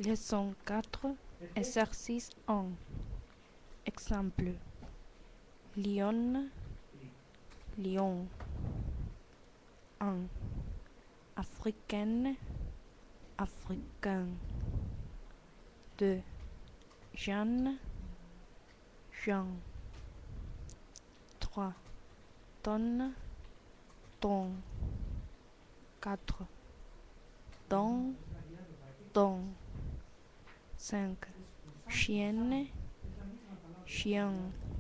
Leçon 4, exercice 1. Exemple. Lion, lion. 1. Africaine, africain. 2. Jeanne, Jean. 3. Tonne, ton. 4. Don, don. 5. Chienne, chien.